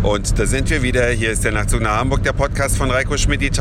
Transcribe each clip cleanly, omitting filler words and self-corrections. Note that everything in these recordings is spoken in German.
Und da sind wir wieder. Hier ist der Nachtzug nach Hamburg, der Podcast von Reiko Schmidt, die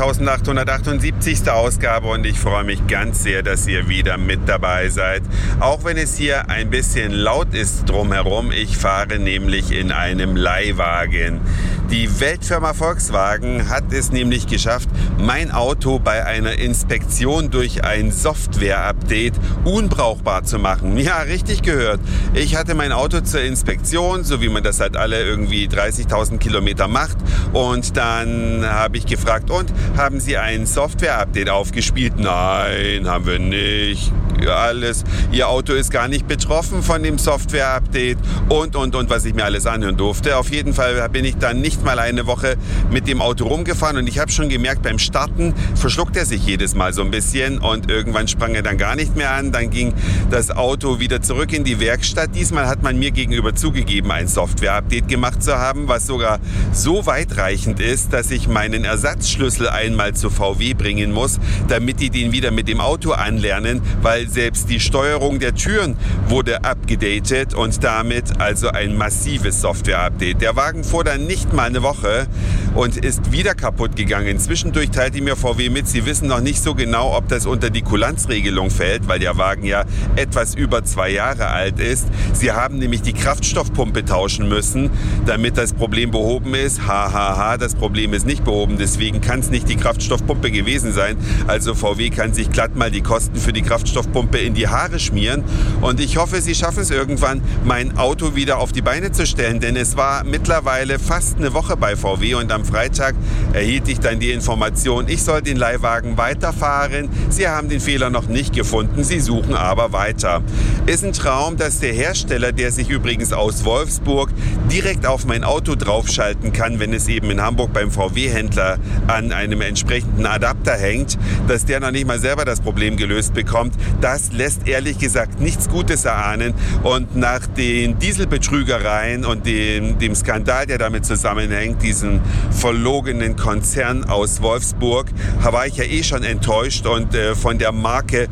1878. Ausgabe. Und ich freue mich ganz sehr, dass ihr wieder mit dabei seid. Auch wenn es hier ein bisschen laut ist drumherum. Ich fahre nämlich in einem Leihwagen. Die Weltfirma Volkswagen hat es nämlich geschafft, mein Auto bei einer Inspektion durch ein Software-Update unbrauchbar zu machen. Ja, richtig gehört. Ich hatte mein Auto zur Inspektion, so wie man das halt alle irgendwie 30.000 Kilometer macht. Und dann habe ich gefragt, und haben Sie ein Software-Update aufgespielt? Nein, haben wir nicht. Alles. Ihr Auto ist gar nicht betroffen von dem Software-Update und, was ich mir alles anhören durfte. Auf jeden Fall bin ich dann nicht mal eine Woche mit dem Auto rumgefahren und ich habe schon gemerkt, beim Starten verschluckt er sich jedes Mal so ein bisschen und irgendwann sprang er dann gar nicht mehr an. Dann ging das Auto wieder zurück in die Werkstatt. Diesmal hat man mir gegenüber zugegeben, ein Software-Update gemacht zu haben, was sogar so weitreichend ist, dass ich meinen Ersatzschlüssel einmal zu VW bringen muss, damit die den wieder mit dem Auto anlernen, weil selbst die Steuerung der Türen wurde abgedatet und damit also ein massives Software-Update. Der Wagen fuhr dann nicht mal eine Woche und ist wieder kaputt gegangen. Zwischendurch teilte mir VW mit, sie wissen noch nicht so genau, ob das unter die Kulanzregelung fällt, weil der Wagen ja etwas über 2 Jahre alt ist. Sie haben nämlich die Kraftstoffpumpe tauschen müssen, damit das Problem behoben ist. Das Problem ist nicht behoben, deswegen kann es nicht die Kraftstoffpumpe gewesen sein. Also VW kann sich glatt mal die Kosten für die Kraftstoffpumpe in die Haare schmieren und ich hoffe, sie schaffen es irgendwann, mein Auto wieder auf die Beine zu stellen, denn es war mittlerweile fast eine Woche bei VW und am Freitag erhielt ich dann die Information, ich soll den Leihwagen weiterfahren. Sie haben den Fehler noch nicht gefunden, sie suchen aber weiter. Ist ein Traum, dass der Hersteller, der sich übrigens aus Wolfsburg direkt auf mein Auto draufschalten kann, wenn es eben in Hamburg beim VW-Händler an einem entsprechenden Adapter hängt, dass der noch nicht mal selber das Problem gelöst bekommt. Das lässt ehrlich gesagt nichts Gutes erahnen und nach den Dieselbetrügereien und dem Skandal, der damit zusammenhängt, diesen verlogenen Konzern aus Wolfsburg, war ich ja eh schon enttäuscht und von der Marke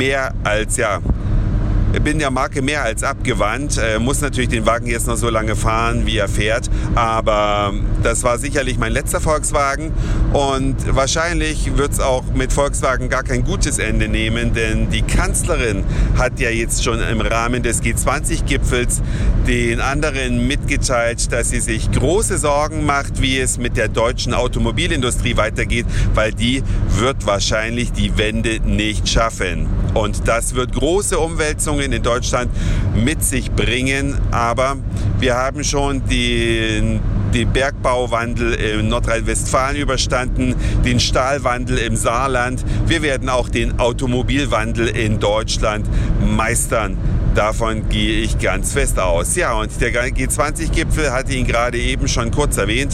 bin der Marke mehr als abgewandt, muss natürlich den Wagen jetzt noch so lange fahren, wie er fährt, aber das war sicherlich mein letzter Volkswagen und wahrscheinlich wird es auch mit Volkswagen gar kein gutes Ende nehmen, denn die Kanzlerin hat ja jetzt schon im Rahmen des G20-Gipfels den anderen mitgeteilt, dass sie sich große Sorgen macht, wie es mit der deutschen Automobilindustrie weitergeht, weil die wird wahrscheinlich die Wende nicht schaffen. Und das wird große Umwälzungen in Deutschland mit sich bringen, aber wir haben schon den Bergbauwandel in Nordrhein-Westfalen überstanden, den Stahlwandel im Saarland. Wir werden auch den Automobilwandel in Deutschland meistern. Davon gehe ich ganz fest aus. Ja, und der G20-Gipfel hatte ihn gerade eben schon kurz erwähnt.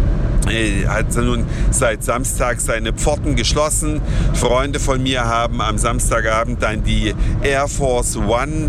Hat nun seit Samstag seine Pforten geschlossen. Freunde von mir haben am Samstagabend dann die Air Force One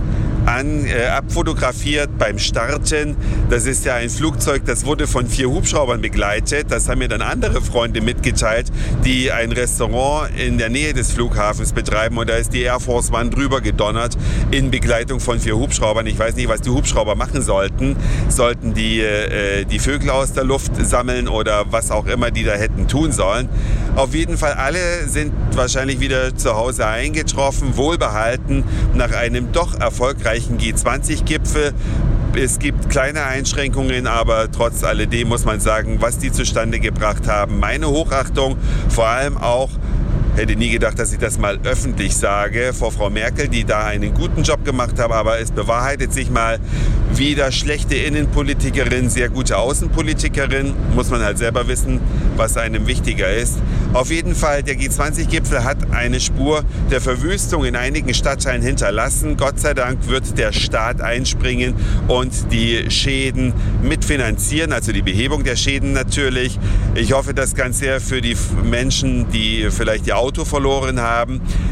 abfotografiert beim Starten. Das ist ja ein Flugzeug, das wurde von 4 Hubschraubern begleitet. Das haben mir dann andere Freunde mitgeteilt, die ein Restaurant in der Nähe des Flughafens betreiben. Und da ist die Air Force One drüber gedonnert in Begleitung von 4 Hubschraubern. Ich weiß nicht, was die Hubschrauber machen sollten. Sollten die Vögel aus der Luft sammeln oder was auch immer die da hätten tun sollen. Auf jeden Fall alle sind wahrscheinlich wieder zu Hause eingetroffen, wohlbehalten, nach einem doch erfolgreichen G20-Gipfel. Es gibt kleine Einschränkungen, aber trotz alledem muss man sagen, was die zustande gebracht haben. Meine Hochachtung, vor allem auch, hätte nie gedacht, dass ich das mal öffentlich sage, vor Frau Merkel, die da einen guten Job gemacht hat, aber es bewahrheitet sich mal wieder schlechte Innenpolitikerin, sehr gute Außenpolitikerin, muss man halt selber wissen, was einem wichtiger ist. Auf jeden Fall, der G20-Gipfel hat eine Spur der Verwüstung in einigen Stadtteilen hinterlassen. Gott sei Dank wird der Staat einspringen und die Schäden mitfinanzieren, also die Behebung der Schäden natürlich. Ich hoffe das ganz sehr für die Menschen, die vielleicht ihr Auto verloren haben.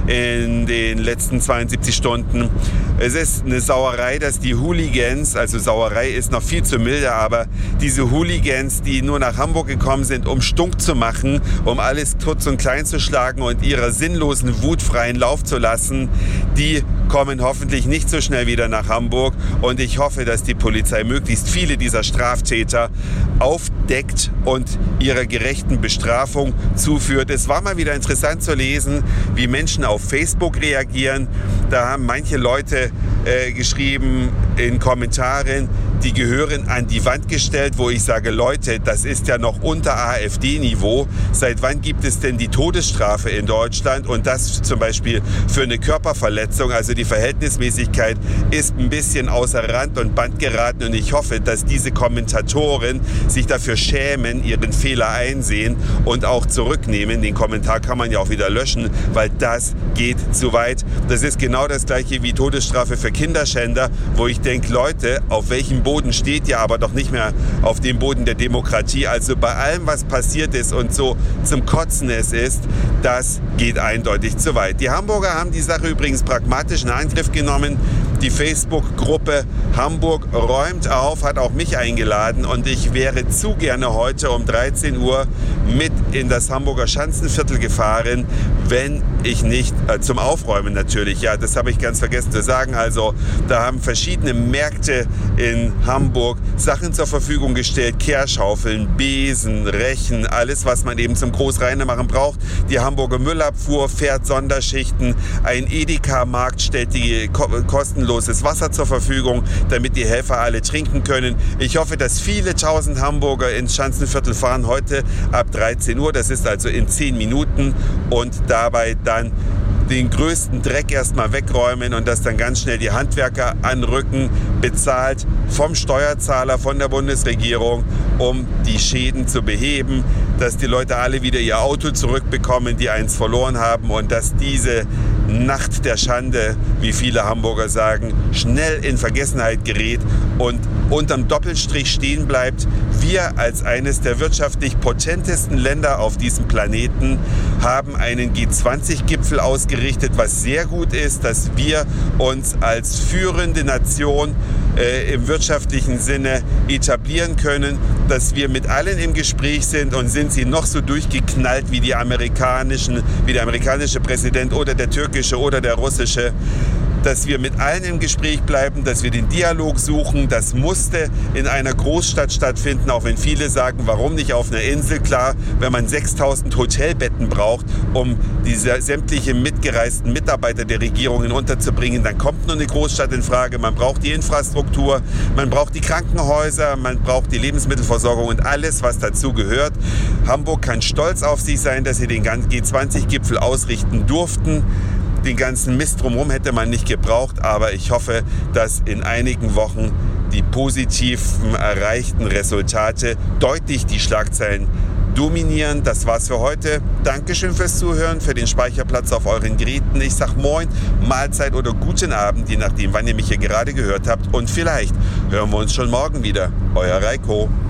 in den letzten 72 Stunden. Es ist eine Sauerei, dass die Hooligans, also Sauerei ist noch viel zu milde, aber diese Hooligans, die nur nach Hamburg gekommen sind, um Stunk zu machen, um alles kurz und klein zu schlagen und ihrer sinnlosen Wut freien Lauf zu lassen, die kommen hoffentlich nicht so schnell wieder nach Hamburg. Und ich hoffe, dass die Polizei möglichst viele dieser Straftäter aufdeckt und ihrer gerechten Bestrafung zuführt. Es war mal wieder interessant zu lesen, wie Menschen auf Facebook reagieren. Da haben manche Leute geschrieben in Kommentaren, die gehören an die Wand gestellt, wo ich sage, Leute, das ist ja noch unter AfD-Niveau. Seit wann gibt es denn die Todesstrafe in Deutschland? Und das zum Beispiel für eine Körperverletzung. Also die Verhältnismäßigkeit ist ein bisschen außer Rand und Band geraten. Und ich hoffe, dass diese Kommentatoren sich dafür schämen, ihren Fehler einsehen und auch zurücknehmen. Den Kommentar kann man ja auch wieder löschen, weil das geht zu weit. Das ist genau das gleiche wie Todesstrafe für Kinderschänder, wo ich denke, Leute, auf welchem Boden steht ihr, aber doch nicht mehr auf dem Boden der Demokratie. Also bei allem, was passiert ist und so zum Kotzen es ist, das geht eindeutig zu weit. Die Hamburger haben die Sache übrigens pragmatisch in Angriff genommen. Die Facebook-Gruppe Hamburg räumt auf, hat auch mich eingeladen und ich wäre zu gerne heute um 13 Uhr mit in das Hamburger Schanzenviertel gefahren, wenn ich nicht zum Aufräumen natürlich. Ja, das habe ich ganz vergessen zu sagen. Also da haben verschiedene Märkte in Hamburg Sachen zur Verfügung gestellt, Kehrschaufeln, Besen, Rechen, alles, was man eben zum Großreinemachen braucht. Die Hamburger Müllabfuhr fährt Sonderschichten, ein Edeka-Markt stellt die kostenloses Wasser zur Verfügung, damit die Helfer alle trinken können. Ich hoffe, dass viele tausend Hamburger ins Schanzenviertel fahren heute ab 13 Uhr. Das ist also in 10 Minuten und dabei dann den größten Dreck erstmal wegräumen und dass dann ganz schnell die Handwerker anrücken, bezahlt vom Steuerzahler, von der Bundesregierung, um die Schäden zu beheben, dass die Leute alle wieder ihr Auto zurückbekommen, die eins verloren haben und dass diese Nacht der Schande, wie viele Hamburger sagen, schnell in Vergessenheit gerät und unterm Doppelstrich stehen bleibt. Wir als eines der wirtschaftlich potentesten Länder auf diesem Planeten haben einen G20-Gipfel ausgerichtet, was sehr gut ist, dass wir uns als führende Nation im wirtschaftlichen Sinne etablieren können, dass wir mit allen im Gespräch sind und sind sie noch so durchgeknallt wie der amerikanische Präsident oder der türkische oder der russische, dass wir mit allen im Gespräch bleiben, dass wir den Dialog suchen. Das musste in einer Großstadt stattfinden, auch wenn viele sagen, warum nicht auf einer Insel? Klar, wenn man 6000 Hotelbetten braucht, um diese sämtliche mitgereisten Mitarbeiter der Regierungen unterzubringen, dann kommt nur eine Großstadt in Frage. Man braucht die Infrastruktur, man braucht die Krankenhäuser, man braucht die Lebensmittelversorgung und alles, was dazu gehört. Hamburg kann stolz auf sich sein, dass sie den G20-Gipfel ausrichten durften. Den ganzen Mist drumherum hätte man nicht gebraucht, aber ich hoffe, dass in einigen Wochen die positiven erreichten Resultate deutlich die Schlagzeilen dominieren. Das war's für heute. Dankeschön fürs Zuhören, für den Speicherplatz auf euren Geräten. Ich sag Moin, Mahlzeit oder guten Abend, je nachdem, wann ihr mich hier gerade gehört habt. Und vielleicht hören wir uns schon morgen wieder. Euer Reiko.